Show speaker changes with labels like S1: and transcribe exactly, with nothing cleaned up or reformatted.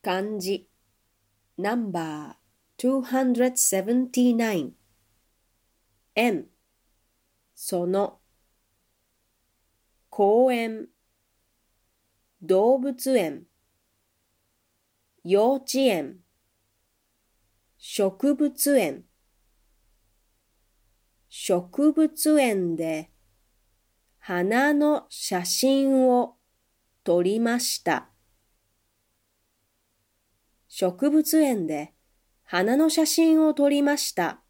S1: 漢字ナンバーにひゃくななじゅうきゅう園その公園動物園幼稚園植物園植物園で花の写真を撮りました。植物園で花の写真を撮りました。